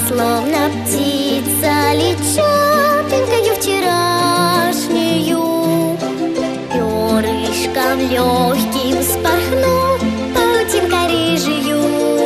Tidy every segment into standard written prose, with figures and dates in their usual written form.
словно птица лечу пенкою вчерашнюю, перышком легким спорхну паутинкой рыжию.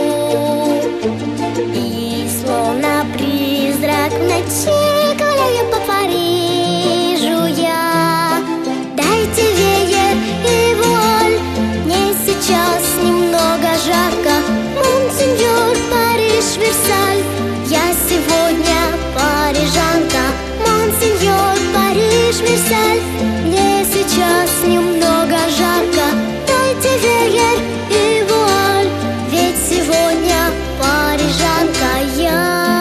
И словно призрак в ночи гуляю по Парижу я. Дайте веер и вуаль, мне сейчас немного жарко. Монсеньор, Париж, Версаль, я сегодня парижанка. Монсеньор, Париж, Версаль, мне сейчас немного жарко. Дайте веер и вуаль, ведь сегодня парижанка я.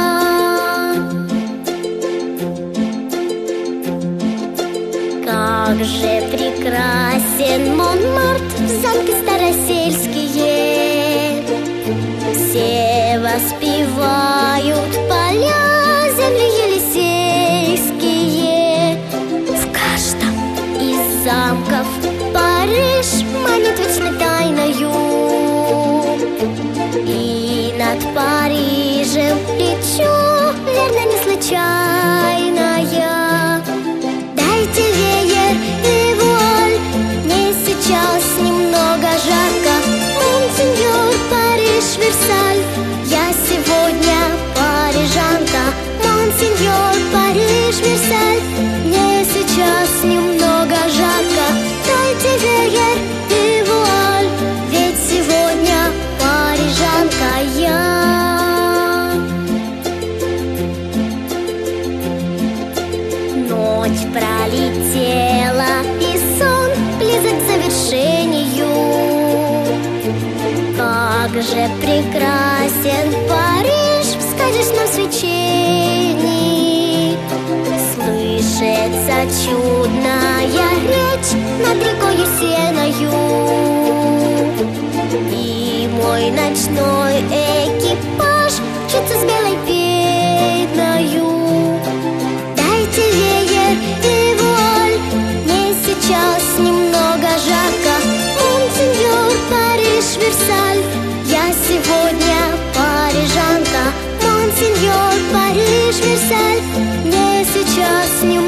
Как же прекрасен Монмарт, замки старосельские. Все воспевают поля, земли елисейские. В каждом из замков Париж манит вечной тайною. И над Парижем лечу, верно, не случайно я. Дайте веер и вуаль, мне сейчас немного жарко. Монсеньор, Париж, Версаль, я сегодня парижанка. Монсеньор, Париж, Версаль, мне сейчас немного жарко. Дайте веер и вуаль, ведь сегодня парижанка я. Ночь пролетела, и сон близок к завершению. Как же прекрасен Париж в сказочном свечении. Слышится чудная речь над рекою Сеною. И мой ночной экипаж мчится с белой пеною. Дайте веер и вуаль, мне сейчас немного жарко. Монсеньор, Париж, Версаль, я сегодня парижанка. Монсеньор, Париж, Версаль, мне сейчас немного